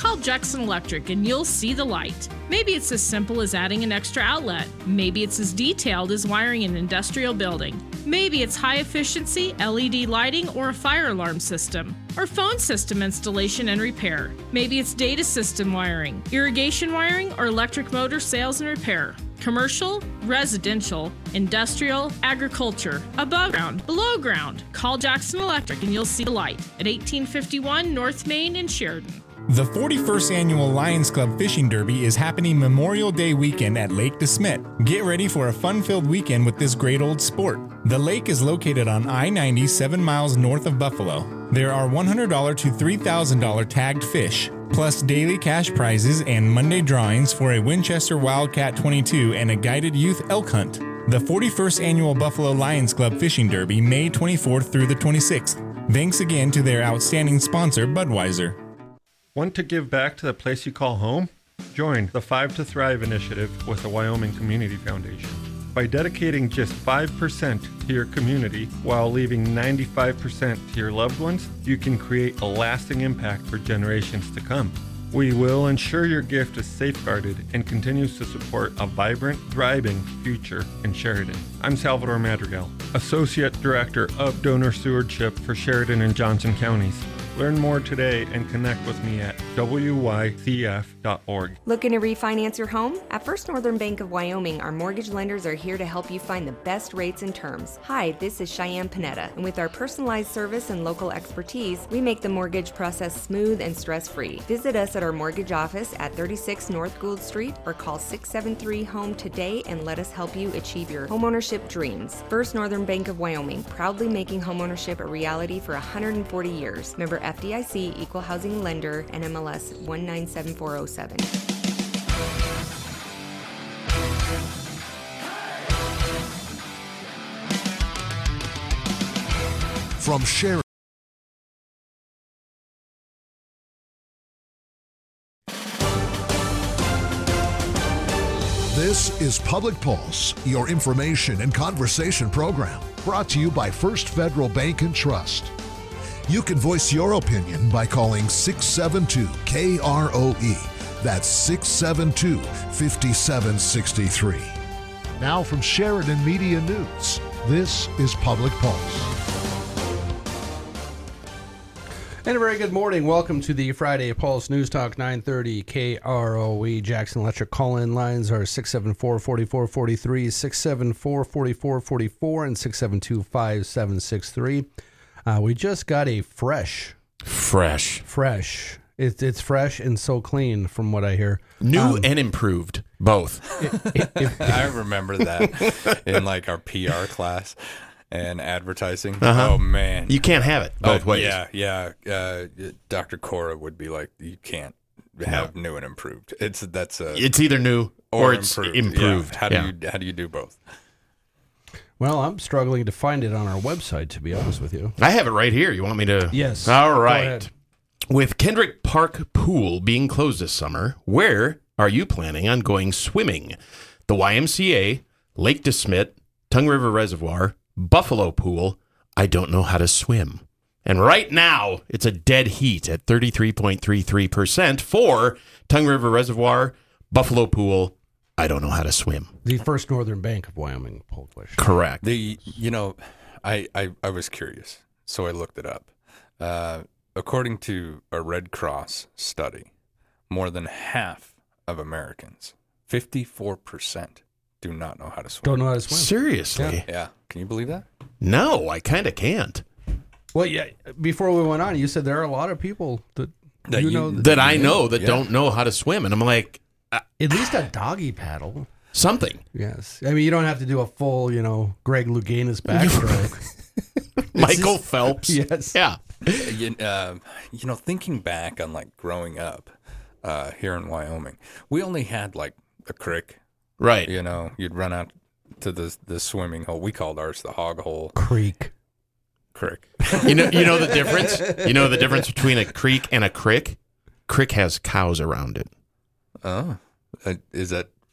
Call Jackson Electric and you'll see the light. Maybe it's as simple as adding an extra outlet. Maybe it's as detailed as wiring an industrial building. Maybe it's high efficiency LED lighting or a fire alarm system, or phone system installation and repair. Maybe it's data system wiring, irrigation wiring, or electric motor sales and repair. Commercial, residential, industrial, agriculture, above ground, below ground. Call Jackson Electric and you'll see the light at 1851 North Main in Sheridan. The 41st Annual Lions Club Fishing Derby is happening Memorial Day weekend at Lake DeSmet. Get ready for a fun-filled weekend with this great old sport. The lake is located on I-90, 7 miles north of Buffalo. There are $100 to $3,000 tagged fish, plus daily cash prizes and Monday drawings for a Winchester Wildcat 22 and a guided youth elk hunt. The 41st Annual Buffalo Lions Club Fishing Derby, May 24th through the 26th. Thanks again to their outstanding sponsor, Budweiser. Want to give back to the place you call home? Join the 5 to Thrive initiative with the Wyoming Community Foundation. By dedicating just 5% to your community while leaving 95% to your loved ones, you can create a lasting impact for generations to come. We will ensure your gift is safeguarded and continues to support a vibrant, thriving future in Sheridan. I'm Salvador Madrigal, Associate Director of Donor Stewardship for Sheridan and Johnson counties. Learn more today and connect with me at wycf.org. Looking to refinance your home? At First Northern Bank of Wyoming, our mortgage lenders are here to help you find the best rates and terms. Hi, this is Cheyenne Panetta, and with our personalized service and local expertise, we make the mortgage process smooth and stress-free. Visit us at our mortgage office at 36 North Gould Street or call 673-HOME today and let us help you achieve your homeownership dreams. First Northern Bank of Wyoming, proudly making homeownership a reality for 140 years. Member FDIC, Equal Housing Lender, NMLS 197407. From Sheridan. This is Public Pulse, your information and conversation program, brought to you by First Federal Bank and Trust. You can voice your opinion by calling 672-KROE. That's 672-5763. Now from Sheridan Media News, this is Public Pulse. And a very good morning. Welcome to the Friday Pulse News Talk 930 KROE. Jackson Electric call-in lines are 674-4443, 674-4444, and 672-5763. We just got a fresh. It's fresh and so clean from what I hear. New and improved, both. I remember that in like our PR class and advertising. Oh man, you can't have it both ways. Yeah. Dr. Cora would be like, you can't have new and improved. It's either new or it's improved. Yeah. How do you do both? Well, I'm struggling to find it on our website, to be honest with you. I have it right here. You want me to? Yes. All right. With Kendrick Park Pool being closed this summer, where are you planning on going swimming? The YMCA, Lake DeSmet, Tongue River Reservoir, Buffalo Pool. I don't know how to swim. And right now, it's a dead heat at 33.33% for Tongue River Reservoir, Buffalo Pool. I don't know how to swim. The First Northern Bank of Wyoming poll question. Correct. I was curious, so I looked it up. According to a Red Cross study, more than half of Americans, 54%, do not know how to swim. Don't know how to swim. Seriously? Yeah. Can you believe that? No, I kind of can't. Well, yeah. Before we went on, you said there are a lot of people that I know don't know how to swim, and I'm like, at least a doggy paddle. Something. Yes. I mean, you don't have to do a full, Greg Louganis backstroke. Michael Phelps. Yes. Yeah. Thinking back on like growing up here in Wyoming, we only had like a creek. Right. You'd run out to the swimming hole. We called ours the hog hole. Creek. You know the difference? You know the difference between a creek and a crick? Crick has cows around it. Oh. Is that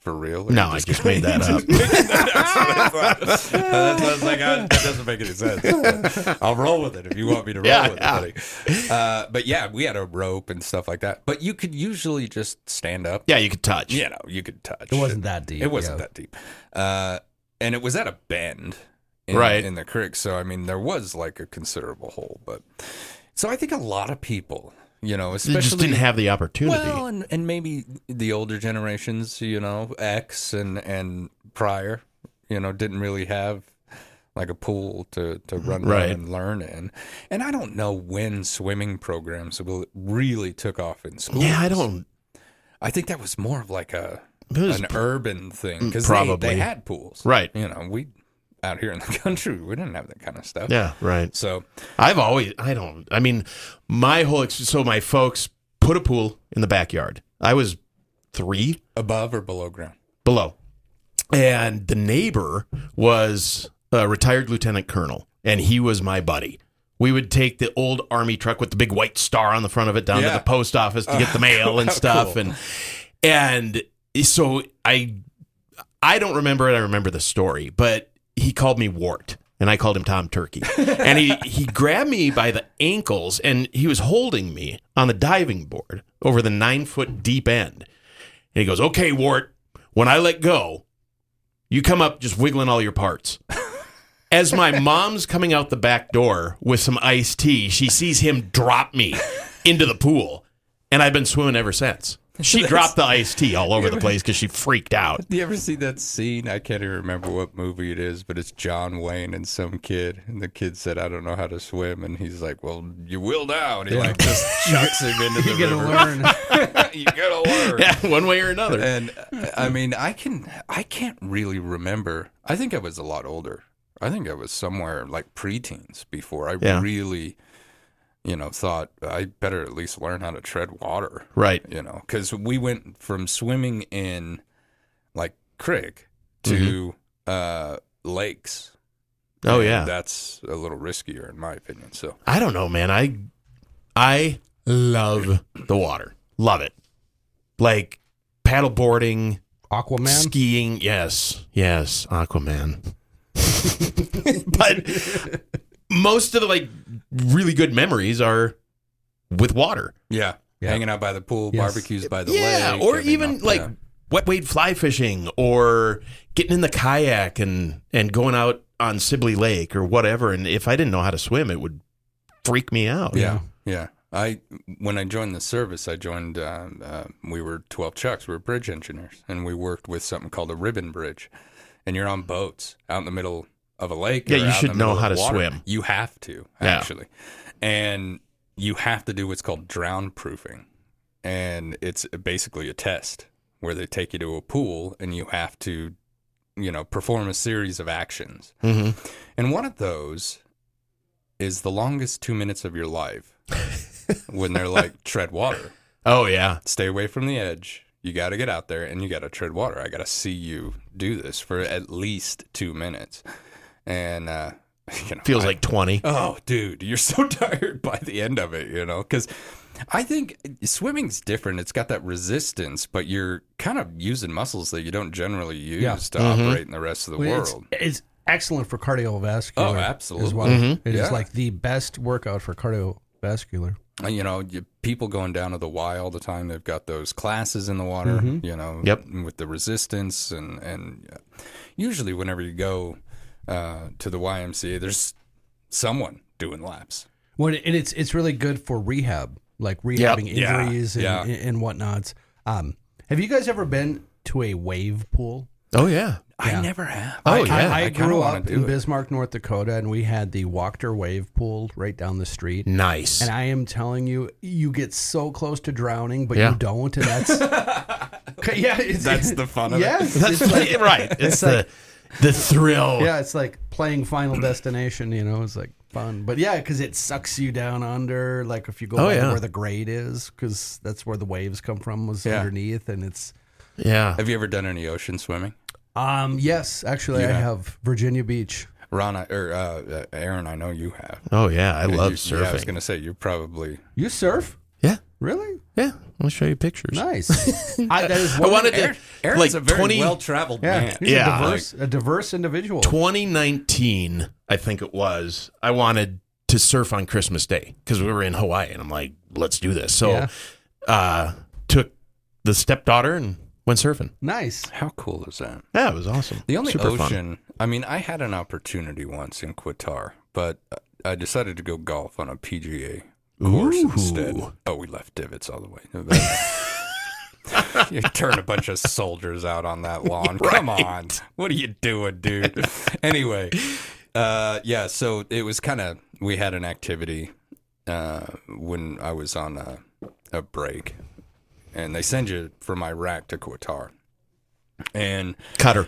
for real? Or No, you I just made that up. That's what I thought. I was like, that doesn't make any sense. I'll roll with it if you want me to roll with it, buddy. But yeah, we had a rope and stuff like that. But you could usually just stand up. Yeah, you could touch. You know, you could touch. It wasn't that deep. It wasn't that deep. And it was at a bend in the creek. So, I mean, there was like a considerable hole. But so I think a lot of people, you know, especially. They just didn't have the opportunity. Well, and maybe the older generations, you know, X and prior, you know, didn't really have like a pool to run around and learn in. And I don't know when swimming programs really took off in schools. Yeah, I think that was more of like an urban thing because they had pools. Right. You know, we out here in the country, we didn't have that kind of stuff. Yeah, right. So my folks put a pool in the backyard. I was 3. Above or below ground? Below. And the neighbor was a retired lieutenant colonel, and he was my buddy. We would take the old army truck with the big white star on the front of it down to the post office to get the mail and stuff. Cool. And so I don't remember it. I remember the story, but he called me Wart, and I called him Tom Turkey. And he grabbed me by the ankles, and he was holding me on the diving board over the 9-foot deep end. And he goes, "Okay, Wart, when I let go, you come up just wiggling all your parts." As my mom's coming out the back door with some iced tea, she sees him drop me into the pool, and I've been swimming ever since. She dropped the iced tea all over the place because she freaked out. Do you ever see that scene? I can't even remember what movie it is, but it's John Wayne and some kid. And the kid said, "I don't know how to swim." And he's like, "Well, you will now." And he like just chucks him into the river. You gotta learn. Yeah, one way or another. And I mean, I can't really remember. I think I was a lot older. I think I was somewhere like preteens before I really, you know, thought I better at least learn how to tread water. Right. You know, because we went from swimming in like creek to lakes. Oh, yeah. That's a little riskier in my opinion. So I don't know, man. I love the water. Love it. Like paddle boarding, Aquaman, skiing. Yes, Aquaman. But most of the like really good memories are with water. Yeah. Hanging out by the pool, barbecues by the lake. Or even like wet wade fly fishing or getting in the kayak and going out on Sibley Lake or whatever. And if I didn't know how to swim, it would freak me out. Yeah. When I joined the service, we were 12 Chucks. We were bridge engineers, and we worked with something called a ribbon bridge. And you're on boats out in the middle of a lake. Yeah, you should know how to swim. You have to, actually. Yeah. And you have to do what's called drown proofing. And it's basically a test where they take you to a pool and you have to, you know, perform a series of actions. Mm-hmm. And one of those is the longest 2 minutes of your life when they're like, tread water. Oh, yeah. Stay away from the edge. You got to get out there and you got to tread water. I got to see you do this for at least 2 minutes. And, you know, feels like 20. Oh, dude, you're so tired by the end of it, you know, because I think swimming's different. It's got that resistance, but you're kind of using muscles that you don't generally use to operate in the rest of the world. It's excellent for cardiovascular. Oh, absolutely. As well. Mm-hmm. It is like the best workout for cardiovascular. You know, people going down to the Y all the time, they've got those classes in the water, you know, with the resistance. And usually whenever you go to the YMCA, there's someone doing laps. Well, and it's really good for rehab, like rehabbing injuries and whatnots. Have you guys ever been to a wave pool? Oh, yeah. I never have. Oh, yeah. I grew up in Bismarck, North Dakota, and we had the Wachter Wave Pool right down the street. Nice. And I am telling you, you get so close to drowning, but you don't, and that's that's the fun of it. That's like, right. It's the thrill. Yeah, it's like playing Final Destination. You know, it's like fun, but yeah, because it sucks you down under. Like if you go where the grade is, because that's where the waves come from, was underneath, and it's. Yeah. Have you ever done any ocean swimming? Yes, actually, I have. Virginia Beach. Ron, Aaron, I know you have. Oh, yeah. I love surfing. Yeah, I was going to say, you probably... You surf? Yeah. Really? Yeah. I'll show you pictures. Nice. That is I wanted to Aaron's like a very 20 well-traveled man. He's a diverse individual. 2019, I think it was. I wanted to surf on Christmas Day because we were in Hawaii, and I'm like, let's do this. So, took the stepdaughter and went surfing. Nice. How cool is that? Yeah, it was awesome. The only Super ocean, fun. I mean, I had an opportunity once in Qatar, but I decided to go golf on a PGA course instead. Oh, we left divots all the way. You turn a bunch of soldiers out on that lawn. Right. Come on. What are you doing, dude? Anyway, so it was kind of, we had an activity when I was on a break, and they send you from Iraq to Qatar. And Cut.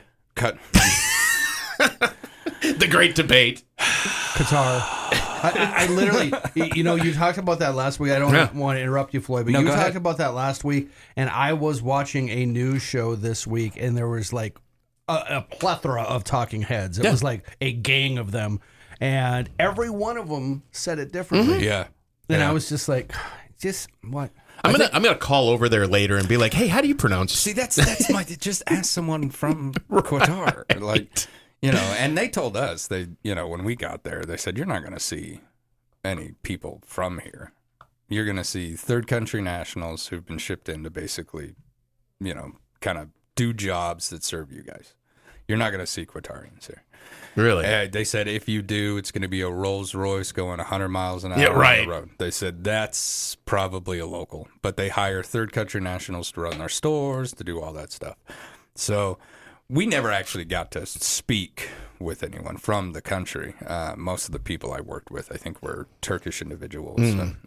The great debate. Qatar. I literally, you talked about that last week. I don't want to interrupt you, Floyd, but you talked about that last week, and I was watching a news show this week, and there was like a plethora of talking heads. It was like a gang of them, and every one of them said it differently. Mm-hmm. Yeah. And I was just like, what? I'm gonna call over there later and be like, hey, how do you pronounce? See, that's my. Just ask someone from Qatar, like, And they told us when we got there, they said you're not going to see any people from here. You're going to see third country nationals who've been shipped in to basically, kind of do jobs that serve you guys. You're not going to see Qatarians here. Really? They said if you do, it's going to be a Rolls Royce going 100 miles an hour on the road. They said that's probably a local, but they hire third country nationals to run their stores, to do all that stuff. So we never actually got to speak with anyone from the country. Most of the people I worked with, I think, were Turkish individuals.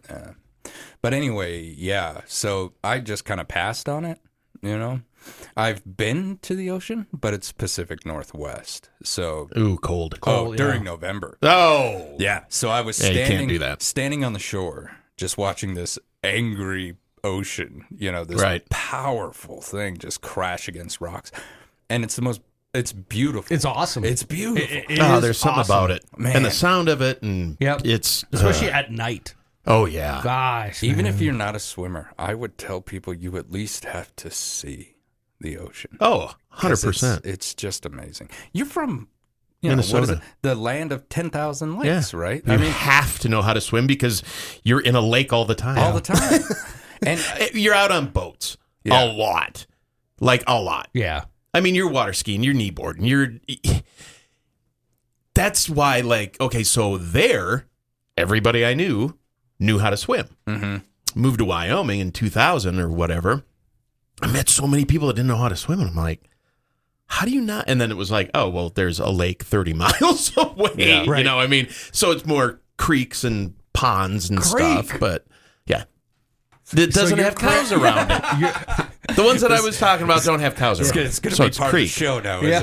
But anyway, so I just kind of passed on it, I've been to the ocean, but it's Pacific Northwest. So cold. During November. Oh. Yeah. So I was you can't do that. standing on the shore, just watching this angry ocean, this powerful thing just crash against rocks. And it's beautiful. It's awesome. It's beautiful. There's something about it. Man. And the sound of it, and it's... Especially at night. Oh, yeah. Gosh, even if you're not a swimmer, I would tell people you at least have to see the ocean. Oh, 100%. It's just amazing. You're from Minnesota. What is it? The land of 10,000 lakes, right? You have to know how to swim because you're in a lake all the time. All the time. And you're out on boats a lot. Like, a lot. Yeah. I mean, you're water skiing, you're kneeboarding, that's why, so there, everybody I knew how to swim. Mm-hmm. Moved to Wyoming in 2000 or whatever. I met so many people that didn't know how to swim, and I'm like, how do you not? And then it was like, oh, well, there's a lake 30 miles away. Yeah, right. So it's more creeks and ponds and stuff, but yeah. It doesn't have cows around it. The ones that I was talking about don't have cows around it. It's going to be part of the show now, isn't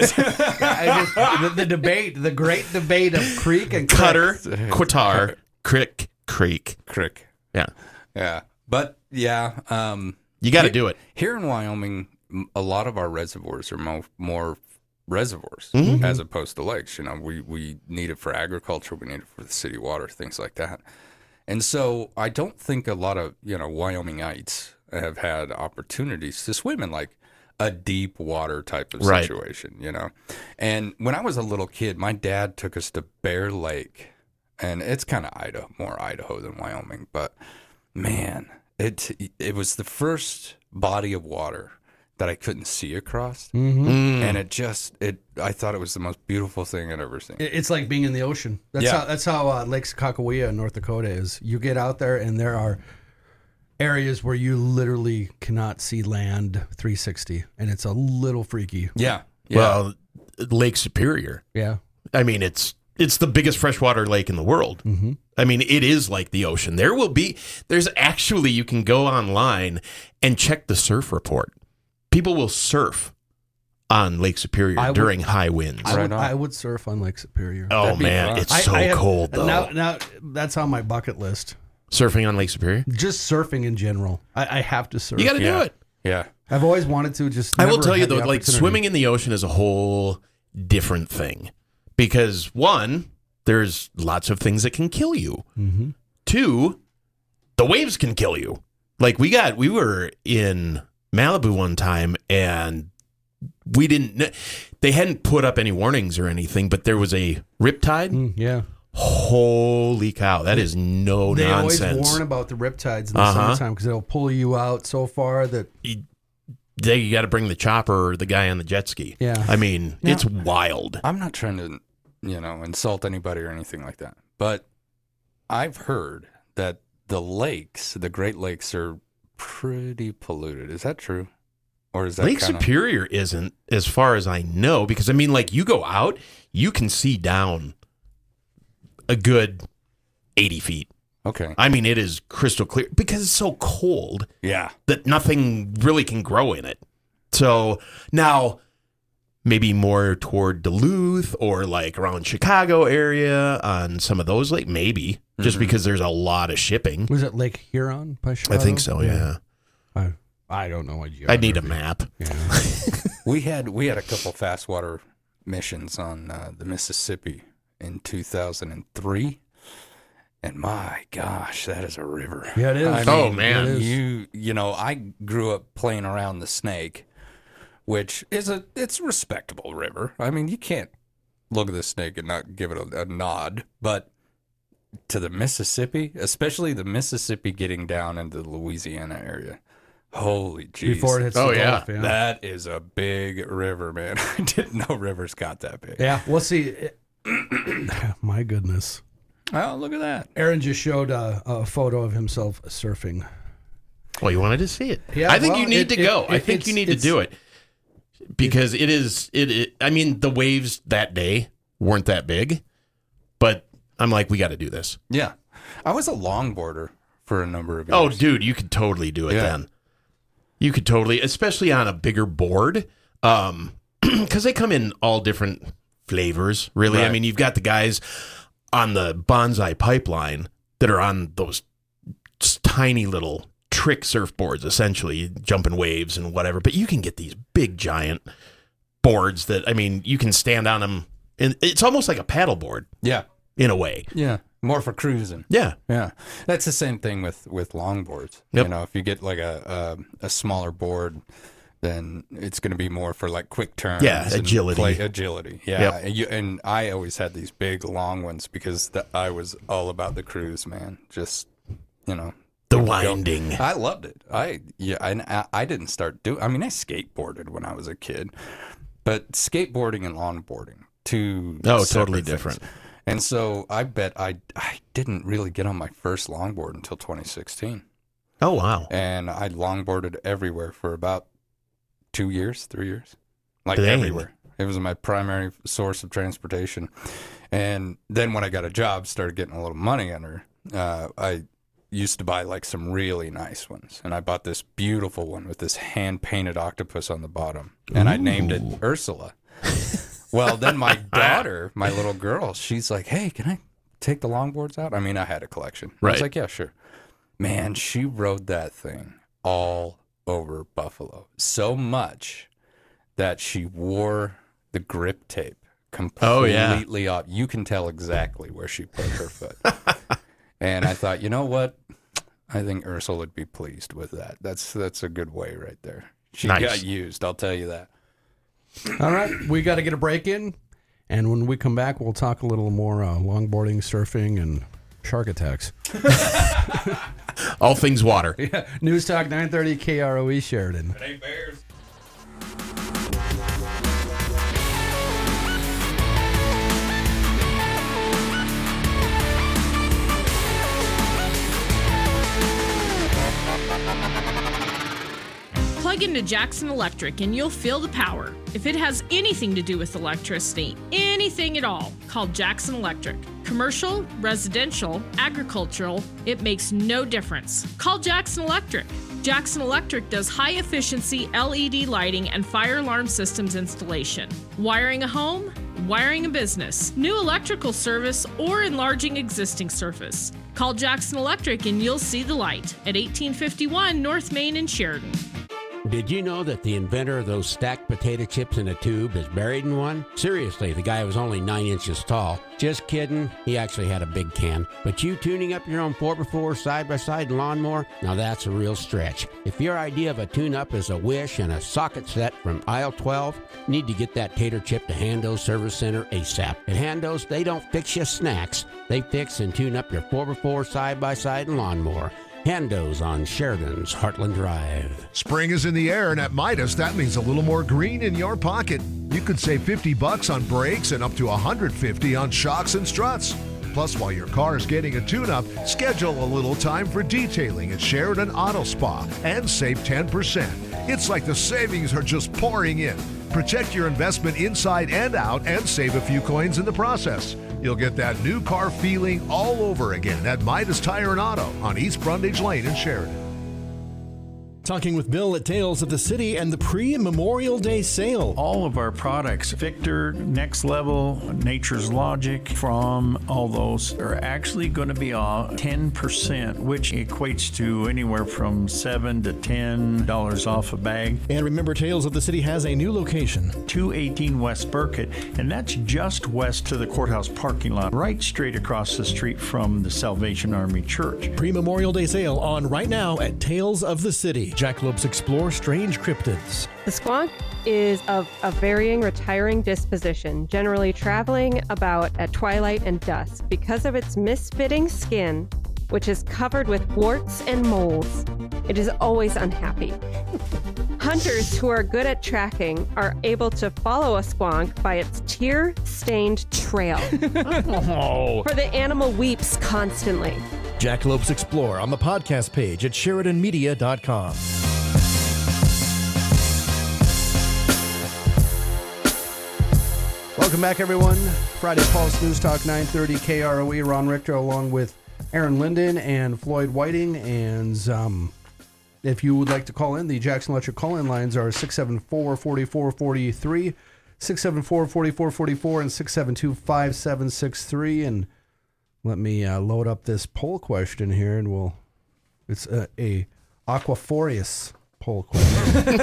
it? The great debate of creek and Cutter, Qatar, creek. Yeah. Yeah. But, you got to do it. Here in Wyoming, a lot of our reservoirs are more reservoirs as opposed to lakes. We need it for agriculture. We need it for the city water, things like that. And so I don't think a lot of, Wyomingites have had opportunities to swim in like a deep water type of situation, And when I was a little kid, my dad took us to Bear Lake, and it's kind of more Idaho than Wyoming, but man, it was the first body of water that I couldn't see across. And I thought it was the most beautiful thing I'd ever seen. It's like being in the ocean. That's how Lake Sakakawea in North Dakota is. You get out there and there are areas where you literally cannot see land 360, and it's a little freaky. Yeah. Well, Lake Superior. Yeah. I mean, it's the biggest freshwater lake in the world. Mm-hmm. I mean, it is like the ocean. There's actually, you can go online and check the surf report. People will surf on Lake Superior during high winds. I would surf on Lake Superior. Oh, man, it's so cold, though. Now, that's on my bucket list. Surfing on Lake Superior? Just surfing in general. I have to surf. You got to do it. Yeah. I've always wanted to. Just I will tell you, though, like swimming in the ocean is a whole different thing. Because, one, there's lots of things that can kill you. Mm-hmm. Two, the waves can kill you. Like we were in Malibu one time and they hadn't put up any warnings or anything, but there was a riptide. Yeah. Holy cow. That is no nonsense. They always warn about the riptides in the summertime because they'll pull you out so far that you got to bring the chopper or the guy on the jet ski. Yeah. I mean, it's wild. I'm not trying to, insult anybody or anything like that, but I've heard that the Great Lakes are pretty polluted. Is that true? Or is that Lake Superior isn't, as far as I know, because I mean, like you go out, you can see down a good 80 feet. Okay. I mean, it is crystal clear because it's so cold. Yeah. That nothing really can grow in it. So now maybe more toward Duluth or like around Chicago area on some of those lakes, maybe just because there's a lot of shipping. Was it Lake Huron by Chicago? I think so. Yeah. I don't know what I'd need a map. Yeah. We had a couple fast water missions on the Mississippi in 2003, and my gosh, that is a river. Yeah, it is. I mean, man, I grew up playing around the Snake, which is it's a respectable river. I mean, you can't look at the Snake and not give it a nod, but to the Mississippi, especially the Mississippi getting down into the Louisiana area. Holy jeez. Before it hits the Gulf, yeah. That is a big river, man. I didn't know rivers got that big. Yeah, we'll see. My goodness. Oh, look at that. Aaron just showed a photo of himself surfing. Well, you wanted to see it. Yeah, I think you need to go. I think you need to do it. Because it is, I mean, the waves that day weren't that big, but I'm like, we got to do this. Yeah. I was a longboarder for a number of years. Oh, dude, you could totally do it then. You could totally, especially on a bigger board, because they come in all different flavors, really. Right. I mean, you've got the guys on the Bonsai Pipeline that are on those tiny little trick surfboards, essentially, jumping waves and whatever. But you can get these big, giant boards that, I mean, you can stand on them. And it's almost like a paddle board. Yeah. In a way. Yeah. More for cruising. Yeah. Yeah. That's the same thing with longboards. Yep. You know, if you get like a smaller board, then it's going to be more for like quick turns. Yeah, agility. Agility. Yeah. Yep. And I always had these big, long ones because I was all about the cruise, man. Just, the winding. I loved it. I didn't start doing. I mean, I skateboarded when I was a kid, but skateboarding and longboarding, totally different. And so I bet I didn't really get on my first longboard until 2016. Oh, wow. And I longboarded everywhere for about 2 years, 3 years. Like Dang. Everywhere. It was my primary source of transportation. And then when I got a job, started getting a little money under, I used to buy like some really nice ones. And I bought this beautiful one with this hand-painted octopus on the bottom. And I named it Ursula. Well, then my daughter, my little girl, she's like, hey, can I take the longboards out? I mean, I had a collection. Right. I was like, yeah, sure. Man, she rode that thing all over Buffalo. So much that she wore the grip tape completely off. You can tell exactly where she put her foot. And I thought, you know what? I think Ursula would be pleased with that. That's a good way right there. She got used, I'll tell you that. All right, we got to get a break in, and when we come back, we'll talk a little more longboarding, surfing, and shark attacks. All things water. Yeah. News Talk 930 KROE Sheridan. It ain't bears. Plug into Jackson Electric and you'll feel the power. If it has anything to do with electricity, anything at all, call Jackson Electric. Commercial, residential, agricultural, it makes no difference. Call Jackson Electric. Jackson Electric does high-efficiency LED lighting and fire alarm systems installation. Wiring a home, wiring a business, new electrical service, or enlarging existing surface. Call Jackson Electric and you'll see the light at 1851 North Main in Sheridan. Did you know that the inventor of those stacked potato chips in a tube is buried in one? Seriously, the guy was only 9 inches tall. Just kidding, he actually had a big can. But you tuning up your own 4x4 side-by-side lawnmower? Now that's a real stretch. If your idea of a tune-up is a wish and a socket set from aisle 12, you need to get that tater chip to Hando's Service Center ASAP. At Hando's, they don't fix you snacks. They fix and tune up your 4x4 side-by-side lawnmower. Hando's on Sheridan's Heartland Drive. Spring is in the air, and at Midas, that means a little more green in your pocket. You could save $50 on brakes and up to $150 on shocks and struts. Plus, while your car is getting a tune-up, schedule a little time for detailing at Sheridan Auto Spa and save 10%. It's like the savings are just pouring in. Protect your investment inside and out and save a few coins in the process. You'll get that new car feeling all over again at Midas Tire and Auto on East Brundage Lane in Sheridan. Talking with Bill at Tales of the City and the pre-Memorial Day sale. All of our products, Victor, Next Level, Nature's Logic, From, all those are actually going to be off 10%, which equates to anywhere from $7 to $10 off a bag. And remember, Tales of the City has a new location. 218 West Burkett, and that's just west to the courthouse parking lot, right straight across the street from the Salvation Army Church. Pre-Memorial Day sale on right now at Tales of the City. Jackalopes explore strange cryptids. The squonk is of a varying retiring disposition, generally traveling about at twilight and dusk. Because of its misfitting skin, which is covered with warts and moles, it is always unhappy. Hunters who are good at tracking are able to follow a squonk by its tear-stained trail. For the animal weeps constantly. Jackalopes Explore on the podcast page at SheridanMedia.com. Welcome back, everyone. Friday Pulse News Talk 930 KROE. Ron Richter along with Aaron Linden and Floyd Whiting. And if you would like to call in, the Jackson Electric call-in lines are 674-4443, 674-4444, and 672-5763. And let me load up this poll question here, and it's a Aquaphorius poll question.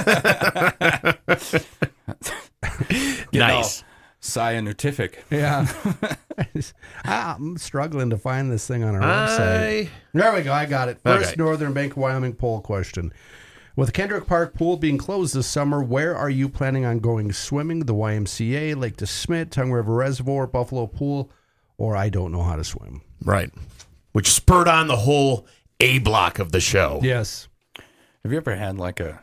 Nice. Scientific. Yeah. I'm struggling to find this thing on our website. There we go. I got it. First Northern Bank of Wyoming poll question. With Kendrick Park Pool being closed this summer, where are you planning on going swimming? The YMCA, Lake DeSmet, Tongue River Reservoir, Buffalo Pool, or I don't know how to swim. Right. Which spurred on the whole A block of the show. Yes. Have you ever had like an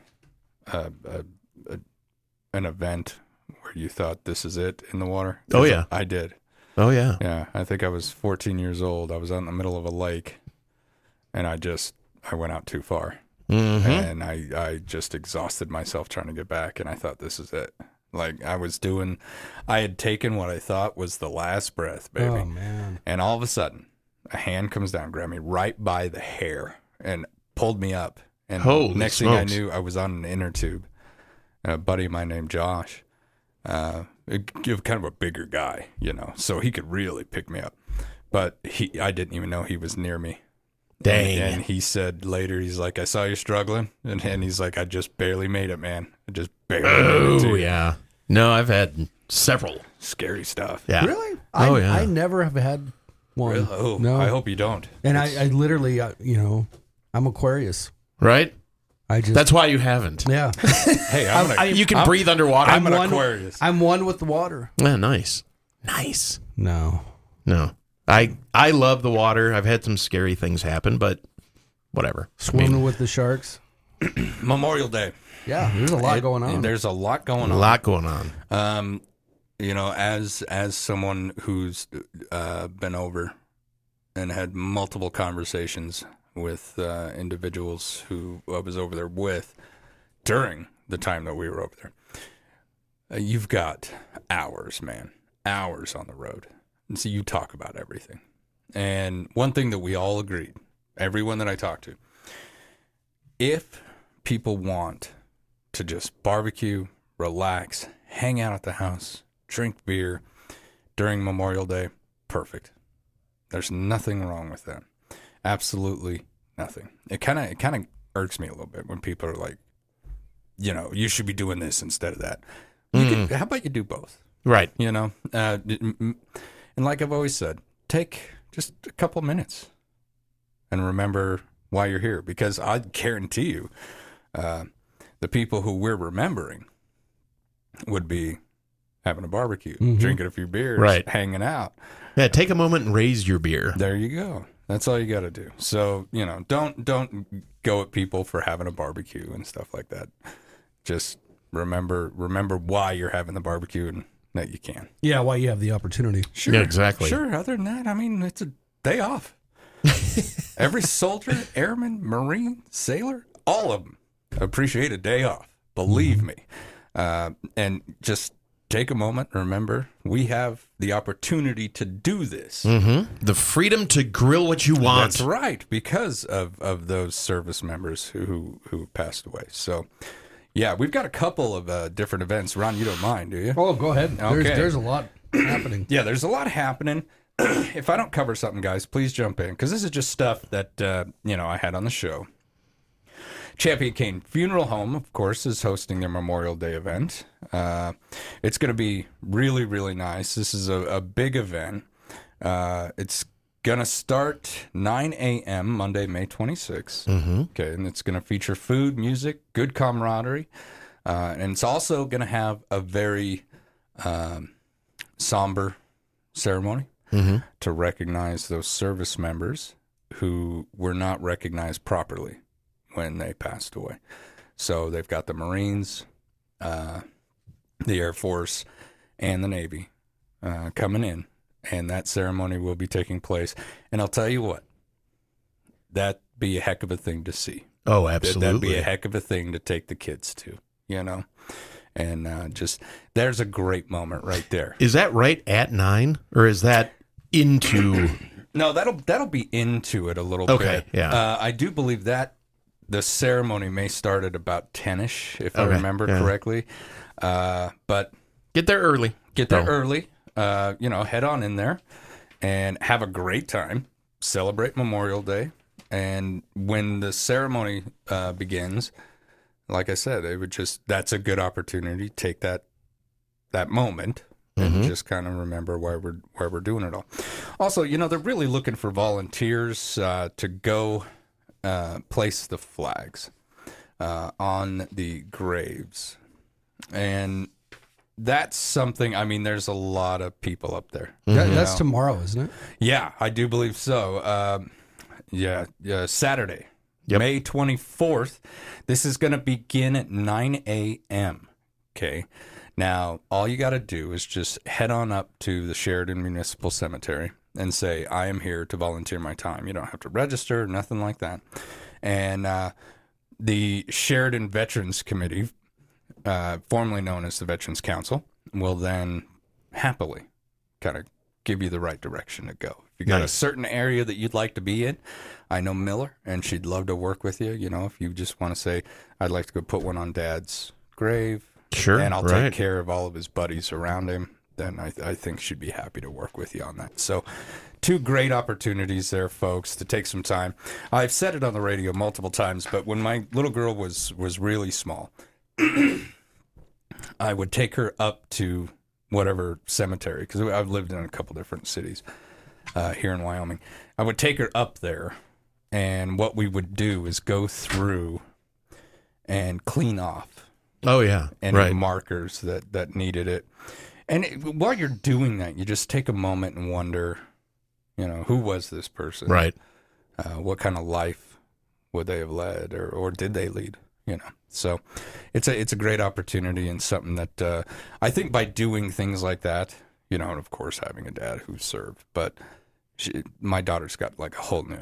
event where you thought this is it in the water? Oh, yeah. I did. Oh, yeah. Yeah. I think I was 14 years old. I was out in the middle of a lake, and I went out too far. Mm-hmm. And I just exhausted myself trying to get back, and I thought this is it. Like I had taken what I thought was the last breath, baby. Oh, man. And all of a sudden, a hand comes down, grabbed me right by the hair, and pulled me up. And next thing I knew, I was on an inner tube. A buddy of mine named Josh, kind of a bigger guy, so he could really pick me up. But I didn't even know he was near me. Dang. And he said later, he's like, I saw you struggling. And he's like, I just barely made it, man. I just barely made it. Oh, yeah. No, I've had several. Scary stuff. Yeah. Really? Yeah. I never have had one. Really? Oh, no. I hope you don't. And I literally, I'm Aquarius. Right? That's why you haven't. Yeah. Hey, you can breathe underwater. I'm an Aquarius. I'm one with the water. Yeah, nice. Nice. No. I love the water. I've had some scary things happen, but whatever. Swimming with the sharks. Memorial Day. Yeah, there's a lot going on. There's a lot going on. A lot going on. As someone who's been over and had multiple conversations with individuals who I was over there with during the time that we were over there, you've got hours, man. Hours on the road. And so you talk about everything. And one thing that we all agreed, everyone that I talked to, if people want to just barbecue, relax, hang out at the house, drink beer during Memorial Day, perfect. There's nothing wrong with that. Absolutely nothing. It kind of irks me a little bit when people are like, you should be doing this instead of that. How about you do both? Right. And like I've always said, take just a couple minutes and remember why you're here, because I guarantee you the people who we're remembering would be having a barbecue, drinking a few beers, hanging out. Yeah, take a moment and raise your beer. There you go. That's all you got to do. So, don't go at people for having a barbecue and stuff like that. Just remember why you're having the barbecue and that you can. Yeah, why you have the opportunity. Sure. Yeah, exactly. Sure. Other than that, I mean, it's a day off. Every soldier, airman, Marine, sailor, all of them appreciate a day off. Believe me. And just take a moment and remember, we have the opportunity to do this. The freedom to grill what you want. That's right, because of those service members who passed away. So, yeah, we've got a couple of different events. Ron, you don't mind, do you? Oh, go ahead. Okay. There's a lot happening. Yeah, there's a lot happening. If I don't cover something, guys, please jump in, because this is just stuff that, I had on the show. Champion Cane Funeral Home, of course, is hosting their Memorial Day event. It's going to be really, really nice. This is a big event. It's going to start 9 a.m. Monday, May 26th. Okay, and it's going to feature food, music, good camaraderie. And it's also going to have a very somber ceremony to recognize those service members who were not recognized properly when they passed away. So they've got the Marines, the Air Force, and the Navy coming in, and that ceremony will be taking place. And I'll tell you what, that'd be a heck of a thing to see. Oh, absolutely. That'd be a heck of a thing to take the kids to, And just, there's a great moment right there. Is that right at 9, or is that into... No, that'll be into it a little bit. Okay, yeah. I do believe that the ceremony may start at about 10-ish, if I remember correctly. But get there early. Head on in there and have a great time. Celebrate Memorial Day. And when the ceremony begins, like I said, that's a good opportunity. Take that moment and just kind of remember why we're doing it all. Also, they're really looking for volunteers to go place the flags on the graves. And that's something, there's a lot of people up there. That's tomorrow, isn't it? Yeah, I do believe so. Saturday, May 24th. This is going to begin at 9 a.m. Okay. Now, all you got to do is just head on up to the Sheridan Municipal Cemetery and say, I am here to volunteer my time. You don't have to register, nothing like that. And the Sheridan Veterans Committee, formerly known as the Veterans Council, will then happily kind of give you the right direction to go. If you got a certain area that you'd like to be in, I know Miller, and she'd love to work with you. If you just want to say, I'd like to go put one on Dad's grave, sure, and I'll take care of all of his buddies around him, then I think she'd be happy to work with you on that. So 2 great opportunities there, folks, to take some time. I've said it on the radio multiple times, but when my little girl was really small, I would take her up to whatever cemetery, because I've lived in a couple different cities here in Wyoming. I would take her up there, and what we would do is go through and clean off any markers that needed it. And while you're doing that, you just take a moment and wonder, who was this person? Right. What kind of life would they have led, or did they lead? So it's a great opportunity, and something that I think by doing things like that, and of course having a dad who served, but my daughter's got like a whole new,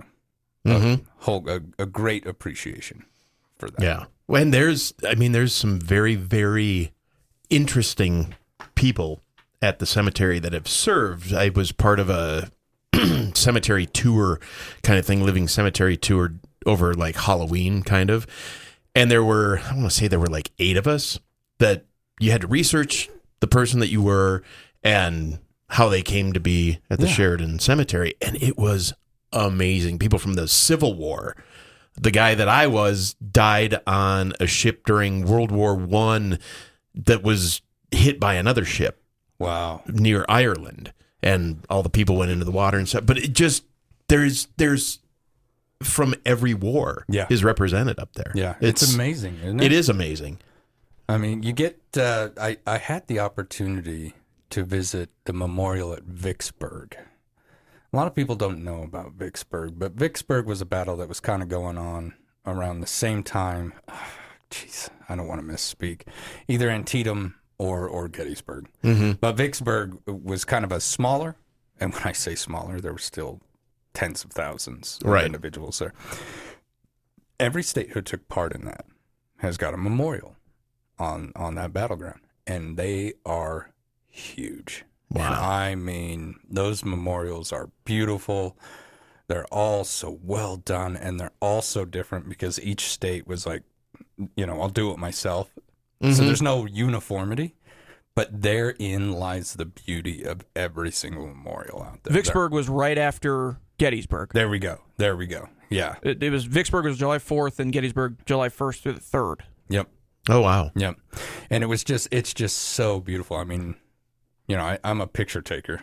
a great appreciation for that. Yeah. And there's some very, very interesting people at the cemetery that have served. I was part of a cemetery tour kind of thing, living cemetery tour over like Halloween kind of. And I want to say there were like 8 of us that you had to research the person that you were and how they came to be at the Sheridan Cemetery. And it was amazing. People from the Civil War, The guy that I was died on a ship during World War I that was hit by another ship. Wow. Near Ireland. And all the people went into the water and stuff. But it just, there's from every war is represented up there. Yeah. It's amazing, isn't it? It is amazing. I mean, you get, I had the opportunity to visit the memorial at Vicksburg. A lot of people don't know about Vicksburg, but Vicksburg was a battle that was kind of going on around the same time. Jeez, I don't want to misspeak. Either Antietam or Gettysburg. Mm-hmm. But Vicksburg was kind of a smaller, and when I say smaller, there were still tens of thousands of individuals there. Every state who took part in that has got a memorial on that battleground, and they are huge. Wow. And I mean, those memorials are beautiful. They're all so well done, and they're all so different because each state was like, I'll do it myself. Mm-hmm. So there's no uniformity, but therein lies the beauty of every single memorial out there. Vicksburg was right after Gettysburg. There we go. Yeah. It was Vicksburg was July 4th and Gettysburg July 1st through the 3rd. Yep. Oh, wow. Yep. And it's just so beautiful. I mean, I'm a picture taker.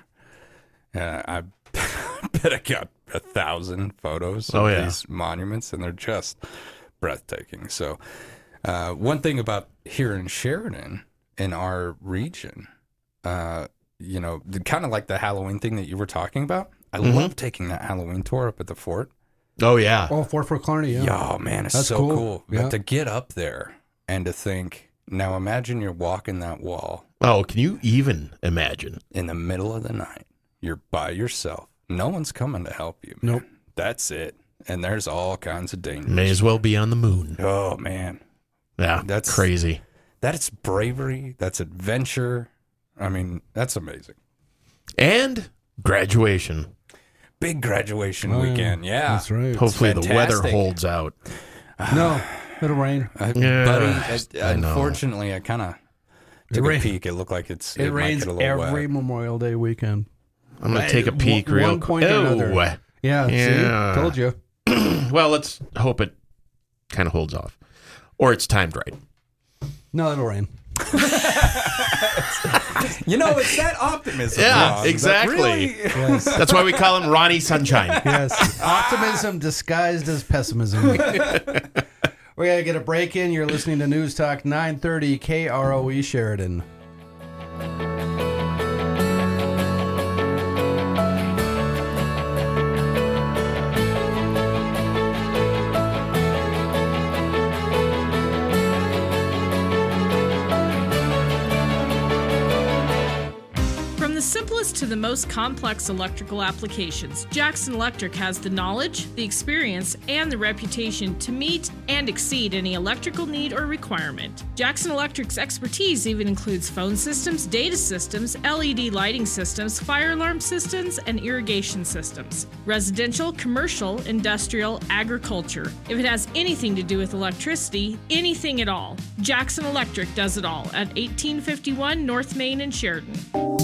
I bet I got 1,000 photos of these monuments, and they're just breathtaking. So one thing about here in Sheridan, in our region, kind of like the Halloween thing that you were talking about, I love taking that Halloween tour up at the fort. Oh, yeah. Oh, Fort Kearney, yeah. Oh, man, it's That's so cool. Yeah. But to get up there and to think, now imagine you're walking that wall. Oh, can you even imagine? In the middle of the night, you're by yourself. No one's coming to help you. Man. Nope. That's it. And there's all kinds of dangers. May as well be on the moon. Oh, man. Yeah, that's crazy. That's bravery. That's adventure. I mean, that's amazing. And graduation. Big graduation weekend, yeah. That's right. Hopefully the weather holds out. No, it'll rain. Buddy, unfortunately, I kind of took a peek. It looked like it rains every Memorial Day weekend. I'm going to take a peek real quick. One point or another. Yeah, see? Told you. Well, let's hope it kind of holds off. Or it's timed right. No, it'll rain. It's that optimism. Yeah, Ron, exactly. Really... Yes. That's why we call him Ronnie Sunshine. Yes. Optimism disguised as pessimism. We got to get a break in. You're listening to News Talk 930 KROE Sheridan. Simplest to the most complex electrical applications, Jackson Electric has the knowledge, the experience, and the reputation to meet and exceed any electrical need or requirement. Jackson Electric's expertise even includes phone systems, data systems, LED lighting systems, fire alarm systems, and irrigation systems. Residential, commercial, industrial, agriculture. If it has anything to do with electricity, anything at all, Jackson Electric does it all at 1851 North Main in Sheridan.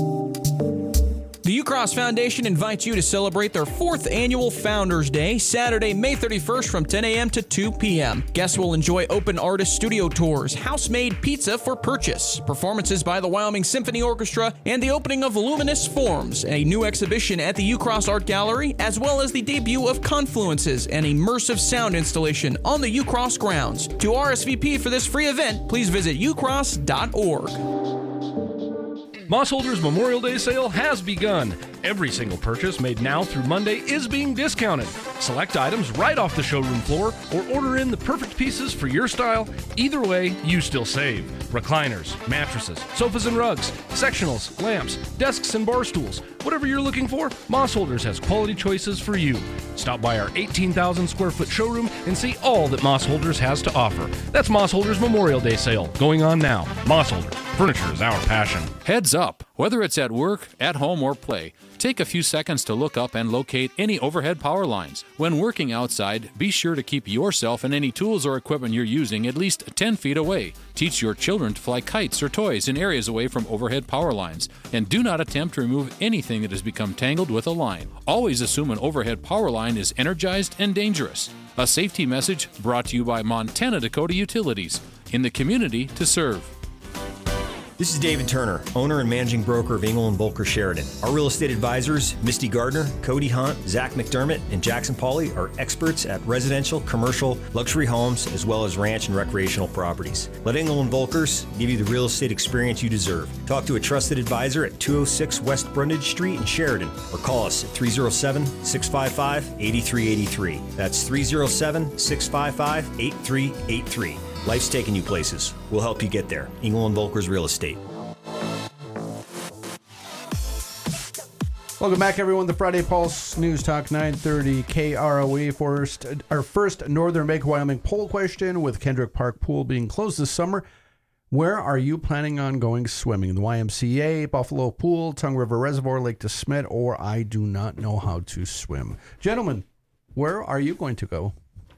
The UCross Foundation invites you to celebrate their 4th annual Founders Day, Saturday, May 31st from 10 a.m. to 2 p.m. Guests will enjoy open artist studio tours, house-made pizza for purchase, performances by the Wyoming Symphony Orchestra, and the opening of Luminous Forms, a new exhibition at the UCross Art Gallery, as well as the debut of Confluences, an immersive sound installation on the UCross grounds. To RSVP for this free event, please visit ucross.org. Mossholders Memorial Day sale has begun. Every single purchase made now through Monday is being discounted. Select items right off the showroom floor or order in the perfect pieces for your style. Either way, you still save. Recliners, mattresses, sofas and rugs, sectionals, lamps, desks and bar stools. Whatever you're looking for, Mossholders has quality choices for you. Stop by our 18,000 square foot showroom and see all that Mossholders has to offer. That's Mossholders Memorial Day sale going on now. Mossholders, furniture is our passion. Heads up, whether it's at work, at home, or play, Take a few seconds to look up and locate any overhead power lines. When working outside, be sure to keep yourself and any tools or equipment you're using at least 10 feet away. Teach your children to fly kites or toys in areas away from overhead power lines. And do not attempt to remove anything that has become tangled with a line. Always assume an overhead power line is energized and dangerous. A safety message brought to you by Montana Dakota Utilities. In the community to serve. This is David Turner, owner and managing broker of Engel & Volker Sheridan. Our real estate advisors, Misty Gardner, Cody Hunt, Zach McDermott, and Jackson Pauley are experts at residential, commercial, luxury homes, as well as ranch and recreational properties. Let Engel & Volkers give you the real estate experience you deserve. Talk to a trusted advisor at 206 West Brundage Street in Sheridan, or call us at 307-655-8383. That's 307-655-8383. Life's taking you places. We'll help you get there. Engel & Volkers Real Estate. Welcome back, everyone. The Friday Pulse News Talk 930 KROE. Our first Northern Lake, Wyoming poll question with Kendrick Park Pool being closed this summer. Where are you planning on going swimming? The YMCA, Buffalo Pool, Tongue River Reservoir, Lake DeSmet, or I do not know how to swim. Gentlemen, where are you going to go?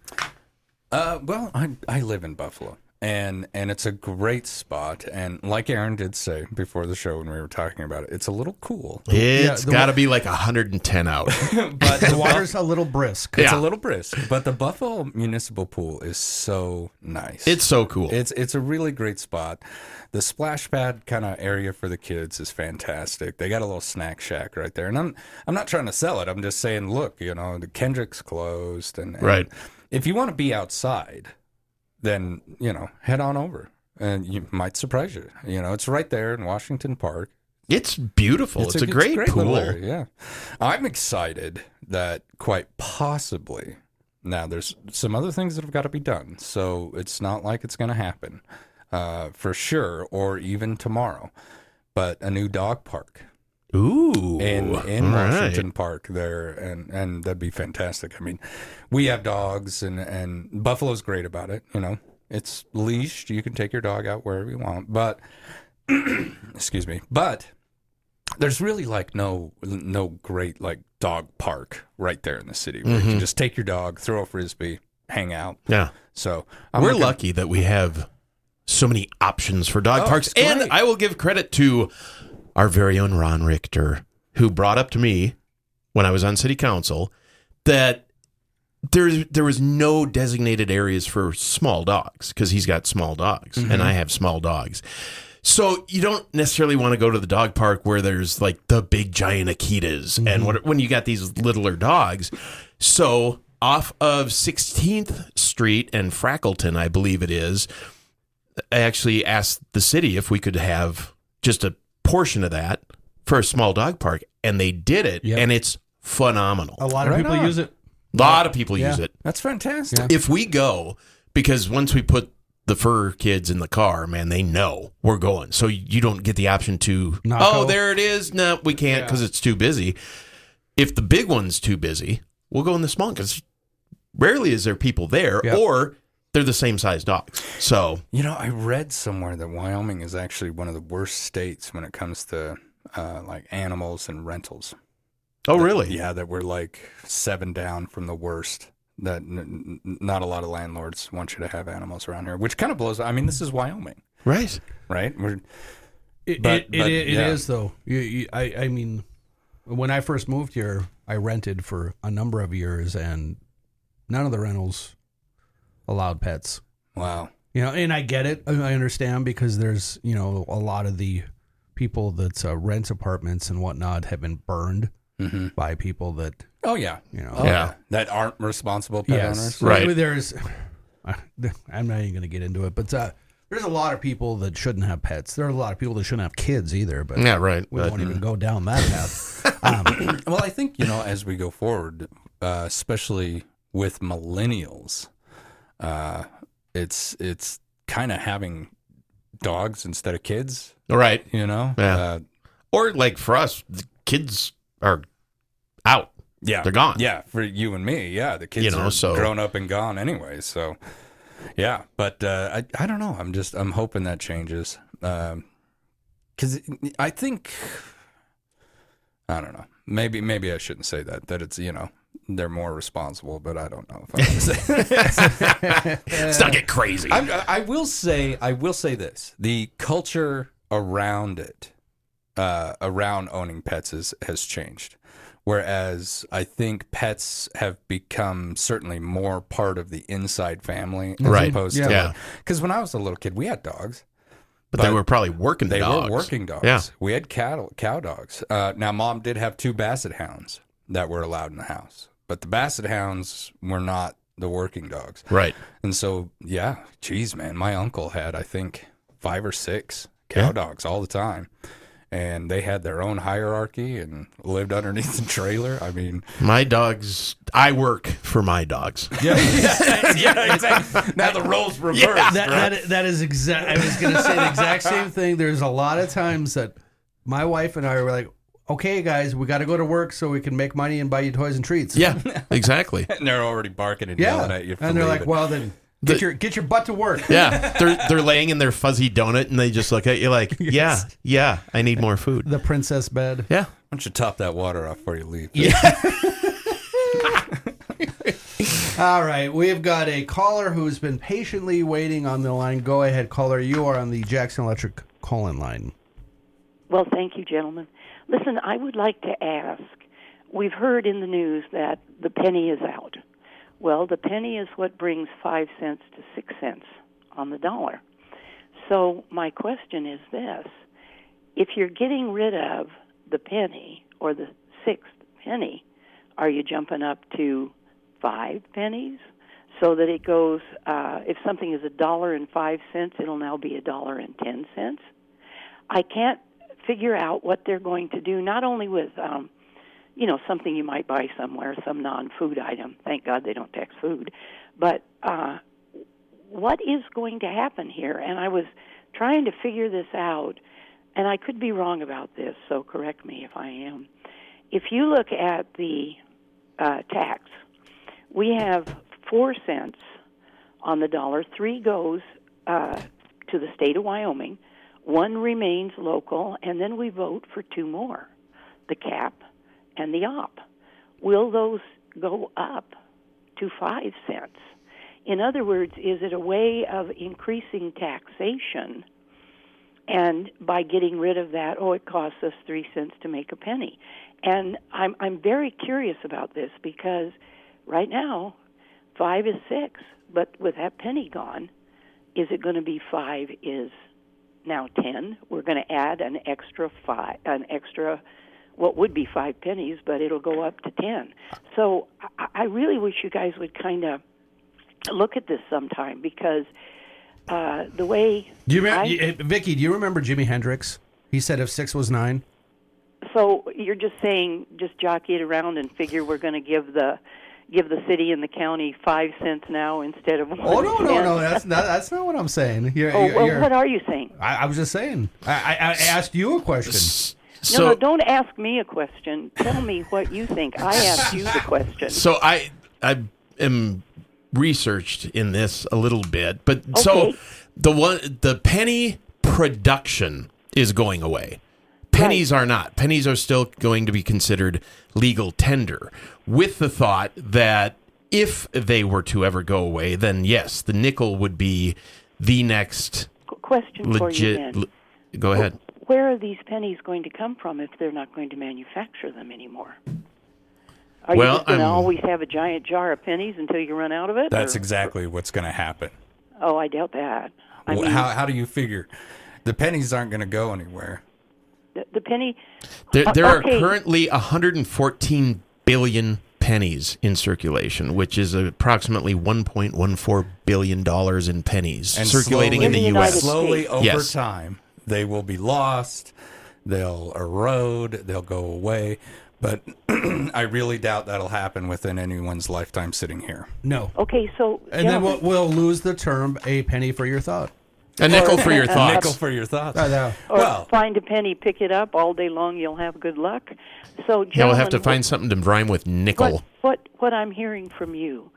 Well, I live in Buffalo, and it's a great spot. And like Aaron did say before the show when we were talking about it, it's a little cool. It's got to be like 110 out. But the water's a little brisk. It's a little brisk. But the Buffalo Municipal Pool is so nice. It's so cool. It's a really great spot. The splash pad kind of area for the kids is fantastic. They got a little snack shack right there. And I'm not trying to sell it. I'm just saying, look, the Kendrick's closed. And right. If you want to be outside, then, head on over. And you might surprise you. It's right there in Washington Park. It's beautiful. It's a great pool. Area, yeah. I'm excited that quite possibly, now there's some other things that have got to be done. So it's not like it's going to happen for sure, or even tomorrow. But a new dog park. Ooh, in Washington Park there, and that'd be fantastic. I mean, we have dogs, and Buffalo's great about it. It's leashed. You can take your dog out wherever you want, but excuse me. But there's really like no great like dog park right there in the city where you can just take your dog, throw a frisbee, hang out. Yeah. So we're lucky that we have so many options for dog parks, and I will give credit to our very own Ron Richter, who brought up to me when I was on city council that there was no designated areas for small dogs because he's got small dogs and I have small dogs. So you don't necessarily want to go to the dog park where there's like the big giant Akitas and when you got these littler dogs. So off of 16th Street and Frackleton, I believe it is, I actually asked the city if we could have just a portion of that for a small dog park, and they did it, and it's phenomenal. A lot of people use it. A lot of people use it. That's fantastic. Yeah. If we go, because once we put the fur kids in the car, man, they know we're going. So you don't get the option to, there it is. No, we can't because it's too busy. If the big one's too busy, we'll go in the small because rarely is there people there, or they're the same size dogs. So, I read somewhere that Wyoming is actually one of the worst states when it comes to like animals and rentals. Oh, really? Yeah, that we're like 7 down from the worst. That not a lot of landlords want you to have animals around here, which kind of blows. I mean, this is Wyoming, right? Right. It is though. I mean, when I first moved here, I rented for a number of years, and none of the rentals allowed pets. Wow. And I get it. I understand because there's, a lot of the people that rent apartments and whatnot have been burned by people that. Oh, yeah. That aren't responsible pet owners. Right. There's, I'm not even going to get into it, but there's a lot of people that shouldn't have pets. There are a lot of people that shouldn't have kids either, but yeah, right. We won't even go down that path. Well, I think, as we go forward, especially with millennials, it's kind of having dogs instead of kids, right? Yeah. Or like for us, the kids are out. Yeah, they're gone. Yeah, for you and me, the kids are grown up and gone anyway. So, yeah, but I don't know. I'm hoping that changes because I think I don't know. maybe I shouldn't say that. That it's they're more responsible, but I don't know if I'm going to say. Let's not get crazy. I will say this: the culture around it, around owning pets, has changed. Whereas I think pets have become certainly more part of the inside family, as opposed to because when I was a little kid, we had dogs. But they were probably working dogs. They were working dogs. Yeah. We had cow dogs. Now, Mom did have 2 basset hounds that were allowed in the house. But the basset hounds were not the working dogs. Right. And so, geez, man, my uncle had, I think, 5 or 6 cow dogs all the time. And they had their own hierarchy and lived underneath the trailer. I mean, my dogs, I work for my dogs. Yeah, exactly. Now the roles reversed. That is exact. I was going to say the exact same thing. There's a lot of times that my wife and I were like, okay, guys, we got to go to work so we can make money and buy you toys and treats. Yeah, exactly. And they're already barking and yelling at you. And they're like, well, then get your butt to work. Yeah, they're laying in their fuzzy donut and they just look at you like, yeah, I need more food. The princess bed. Yeah. Why don't you top that water off before you leave? Yeah. All right, we've got a caller who's been patiently waiting on the line. Go ahead, caller. You are on the Jackson Electric call-in line. Well, thank you, gentlemen. Listen, I would like to ask, we've heard in the news that the penny is out. Well, the penny is what brings 5 cents to 6 cents on the dollar. So my question is this. If you're getting rid of the penny or the 6th penny, are you jumping up to 5 pennies so that it goes, if something is $1.05, it'll now be $1.10? I can't figure out what they're going to do, not only with something you might buy somewhere, some non-food item. Thank God they don't tax food. But what is going to happen here? And I was trying to figure this out, and I could be wrong about this, so correct me if I am. If you look at the tax, we have 4 cents on the dollar. 3 goes to the state of Wyoming. 1 remains local, and then we vote for 2 more, the cap and the op. Will those go up to 5 cents? In other words, is it a way of increasing taxation? And by getting rid of that, it costs us 3 cents to make a penny. And I'm very curious about this because right now, 5 is 6, but with that penny gone, is it going to be 5 is now 10? We're going to add an extra what would be 5 pennies, but it'll go up to 10. So I really wish you guys would kind of look at this sometime because the way... Vicki, do you remember Jimi Hendrix? He said if 6 was 9. So you're just saying, just jockey it around and figure we're going to give the city and the county 5 cents now instead of 1 cent? No. That's not what I'm saying. What are you saying? I was just saying. I asked you a question. No, don't ask me a question. Tell me what you think. I asked you the question. So I am researched in this a little bit, but okay. So the penny production is going away. Pennies are not. Pennies are still going to be considered legal tender, with the thought that if they were to ever go away, then yes, the nickel would be the next question legit. For you then. Go ahead. Where are these pennies going to come from if they're not going to manufacture them anymore? Are you just going to always have a giant jar of pennies until you run out of it? That's exactly what's going to happen. Oh, I doubt that. How do you figure? The pennies aren't going to go anywhere. The penny... There are currently 114 billion pennies in circulation, which is approximately $1.14 billion in pennies and circulating in the U.S. Slowly over time, they will be lost, they'll erode, they'll go away. But I really doubt that'll happen within anyone's lifetime sitting here. No. Okay, so... And then we'll lose the term a penny for your thought. A nickel for your thoughts. A nickel for your thoughts. Or find a penny, pick it up all day long, you'll have good luck. So, we'll have to find something to rhyme with nickel. What I'm hearing from you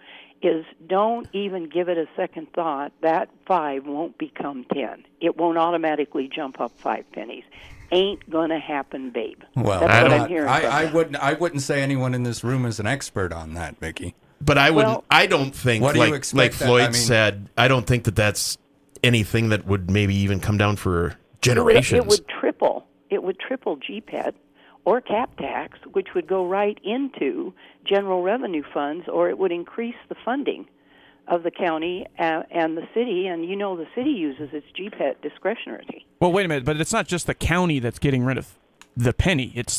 is don't even give it a second thought. That 5 won't become 10. It won't automatically jump up 5 pennies. Ain't gonna happen, babe. Well, that's what I'm hearing. I wouldn't say anyone in this room is an expert on that, Mickey. But I would. I don't think. What do you like expect Floyd said, I don't think that that's anything that would maybe even come down for generations. It would triple. It would triple GPET or cap tax, which would go right into general revenue funds, or it would increase the funding of the county and the city. And you know the city uses its GPET discretionary. Well, wait a minute, but it's not just the county that's getting rid of the penny. It's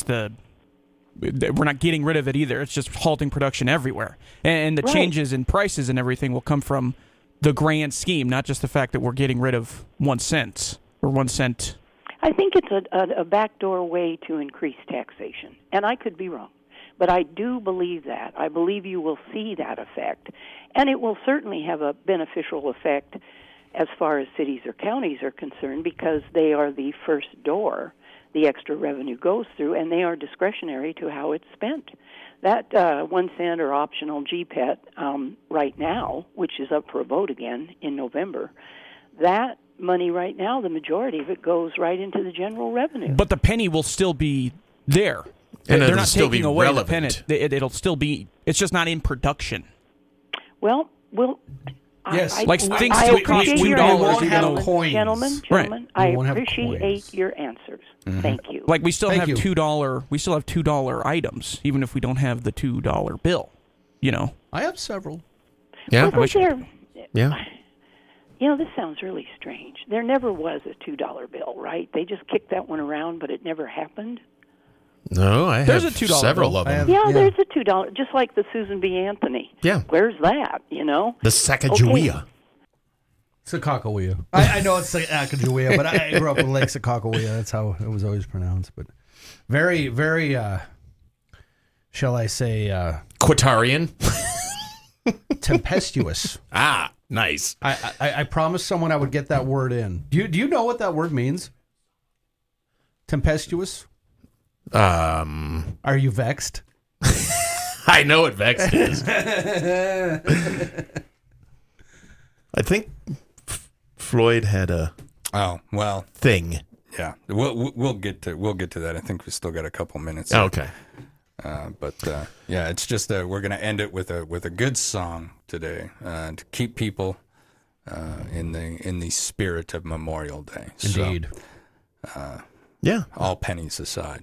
we're not getting rid of it either. It's just halting production everywhere. And the changes in prices and everything will come from the grand scheme, not just the fact that we're getting rid of 1 cent or 1 cent. I think it's a backdoor way to increase taxation, and I could be wrong, but I do believe that. I believe you will see that effect, and it will certainly have a beneficial effect as far as cities or counties are concerned, because they are the first door the extra revenue goes through, and they are discretionary to how it's spent. That 1 cent or optional GPET right now, which is up for a vote again in November, that money right now, the majority of it goes right into the general revenue. But the penny will still be there. And they're it'll not still taking be away relevant. the penny. It'll still be. It's just not in production. Well, yes, like things I still cost appreciate your $2. answers, Even though gentlemen, Right. I You won't have appreciate coins. your answers. Thank you. Like we still Thank have you. $2. We still have $2 items, even if we don't have the $2 bill. You know. I have several. Yeah. Wasn't there? Yeah. You know, this sounds really strange. There never was a $2 bill, right? They just kicked that one around, but it never happened. No, I There's have a $2 several bill. of them. Yeah, there's a $2, just like the Susan B. Anthony. Yeah. Where's that? You know, The Sacagawea. Sakakawea. I know it's Sacagawea, but I grew up in Lake Sakakawea. That's how it was always pronounced. But very, very, shall I say, Quatarian. tempestuous. Ah, nice. I promised someone I would get that word in. Do you know what that word means? Tempestuous? Are you vexed? I know what vexed is. I think Floyd had a thing. Yeah, we'll get to that. I think we still got a couple minutes. Okay. But it's just we're going to end it with a good song today to keep people in the spirit of Memorial Day. Indeed. Yeah. All pennies aside.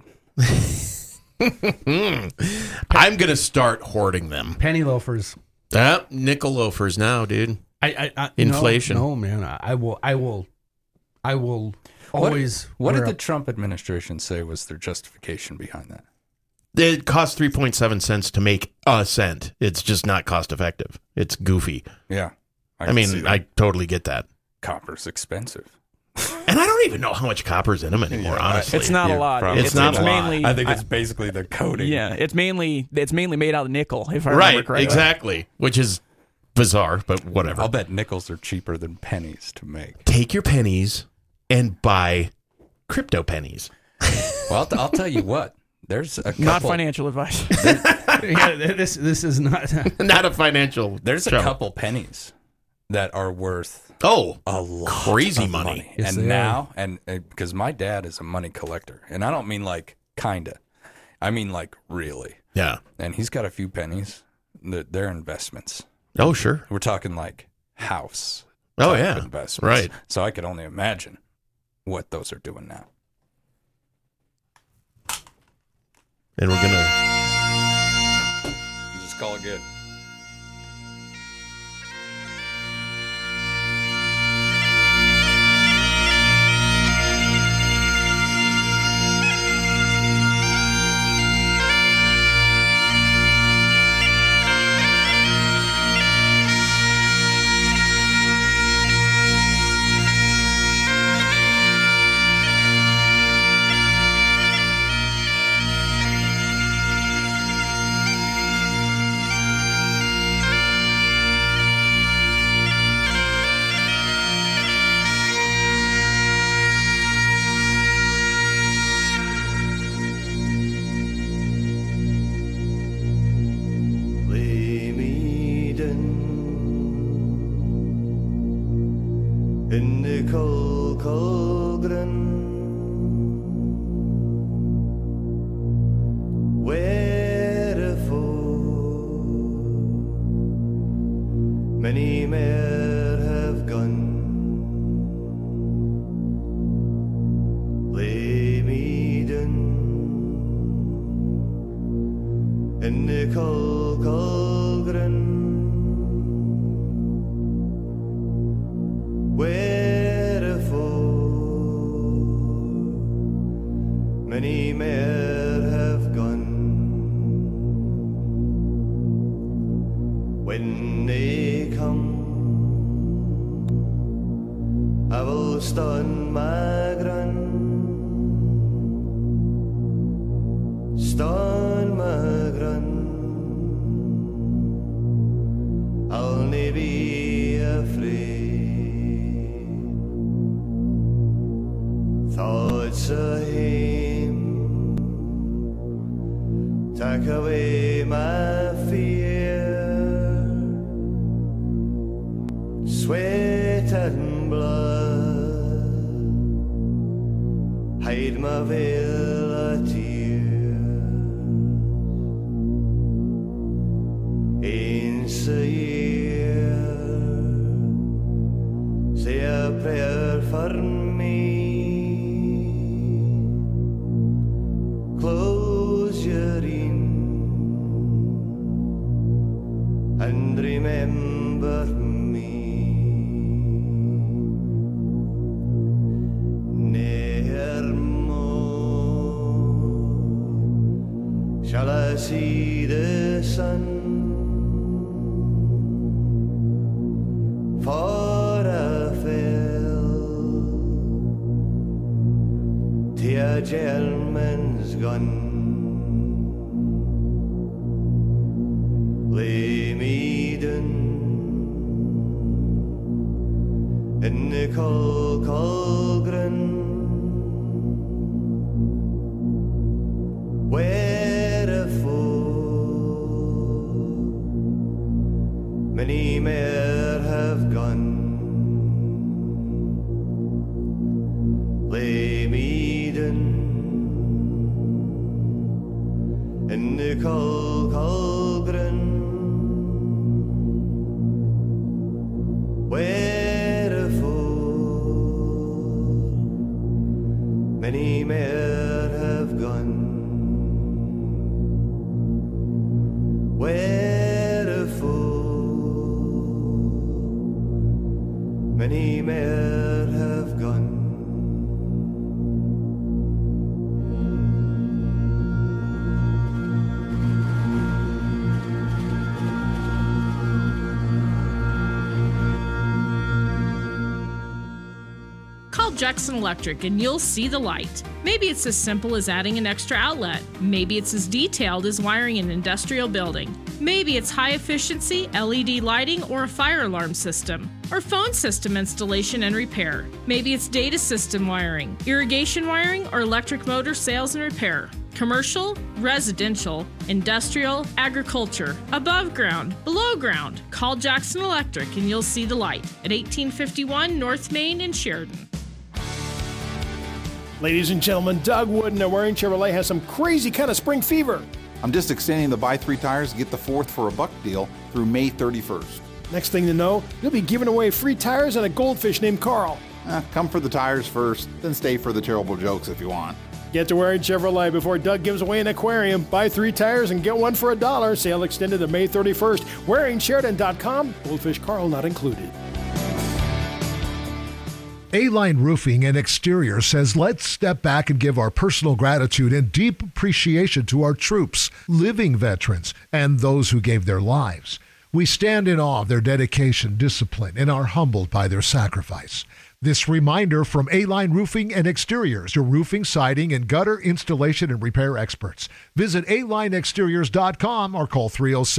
I'm going to start hoarding them. Penny loafers. Nickel loafers now, dude. I Inflation. No, man. I will always. What did wear the up. Trump administration say was their justification behind that? It costs 3.7 cents to make a cent. It's just not cost effective. It's goofy. Yeah. I mean, I totally get that. Copper's expensive. And I don't even know how much copper's in them anymore, honestly. It's not a lot. It's not a lot. Mainly, I think it's basically the coating. Yeah, it's mainly made out of nickel, if I remember Right, correctly. exactly. Which is bizarre, but whatever. I'll bet nickels are cheaper than pennies to make. Take your pennies and buy crypto pennies. Well, I'll tell you what. There's a couple, Not financial advice. Yeah, this is not Not a financial. There's show. a couple pennies that are worth a lot crazy of money. Yes, and they now, and because my dad is a money collector, and I don't mean like kinda, I mean like really. Yeah. And he's got a few pennies. They're investments. Oh, sure. We're talking like house. Oh, type yeah. investments. Right. So I could only imagine what those are doing now. And we're going to... Just call it good. Colgren, wherefore many more have gone. Lay me down in the Colgren, wherefore many more have gone. When they come, I will stand my ground. Stand my ground. I'll never be afraid. Thoughts of him take away my fear. Sweat and blood hide my veil of tears. Once a year, say a prayer for me. Close your eyes and remember me. Shall I see the sun? For I fell to a gentleman's gun. Lay me down in the Colgren, many more have gone. Lay me down in the Colgren, wherefore many more have gone. Many more have gone. Call Jackson Electric and you'll see the light. Maybe it's as simple as adding an extra outlet. Maybe it's as detailed as wiring an industrial building. Maybe it's high efficiency LED lighting or a fire alarm system, or phone system installation and repair. Maybe it's data system wiring, irrigation wiring, or electric motor sales and repair. Commercial, residential, industrial, agriculture, above ground, below ground. Call Jackson Electric and you'll see the light at 1851 North Main in Sheridan. Ladies and gentlemen, Doug Wooden at Waring Chevrolet has some crazy kind of spring fever. I'm just extending the buy 3 tires and get the 4th for $1 deal through May 31st. Next thing to know, you'll be giving away free tires and a goldfish named Carl. Come for the tires first, then stay for the terrible jokes if you want. Get to Waring Chevrolet before Doug gives away an aquarium. Buy 3 tires and get 1 for $1. Sale extended to May 31st. WaringSheridan.com. Goldfish Carl not included. A-Line Roofing and Exterior says let's step back and give our personal gratitude and deep appreciation to our troops, living veterans, and those who gave their lives. We stand in awe of their dedication, discipline, and are humbled by their sacrifice. This reminder from A-Line Roofing and Exteriors, your roofing, siding, and gutter installation and repair experts. Visit ALineExteriors.com or call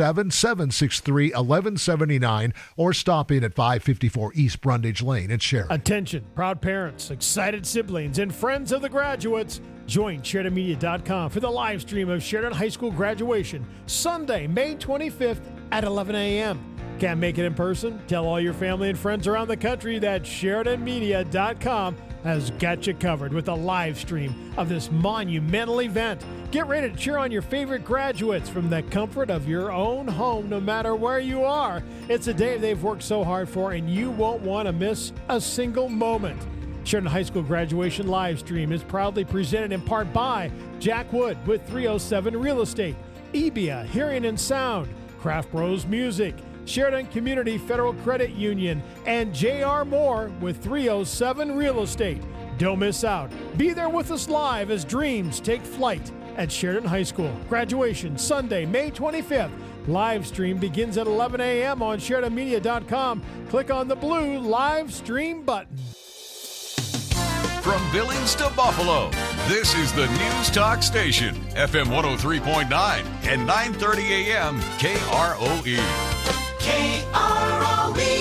307-763-1179 or stop in at 554 East Brundage Lane in Sheridan. Attention, proud parents, excited siblings, and friends of the graduates. Join SheridanMedia.com for the live stream of Sheridan High School graduation, Sunday, May 25th at 11 a.m. Can't make it in person? Tell all your family and friends around the country that SheridanMedia.com has got you covered with a live stream of this monumental event. Get ready to cheer on your favorite graduates from the comfort of your own home, no matter where you are. It's a day they've worked so hard for, and you won't want to miss a single moment. Sheridan High School graduation live stream is proudly presented in part by Jack Wood with 307 Real Estate, Ebia Hearing and Sound, Craft Bros Music, Sheridan Community Federal Credit Union, and J.R. Moore with 307 Real Estate. Don't miss out. Be there with us live as dreams take flight at Sheridan High School. Graduation Sunday, May 25th. Live stream begins at 11 a.m. on SheridanMedia.com. Click on the blue live stream button. From Billings to Buffalo, this is the News Talk Station, FM 103.9 and 9:30 a.m. KROE. KROE.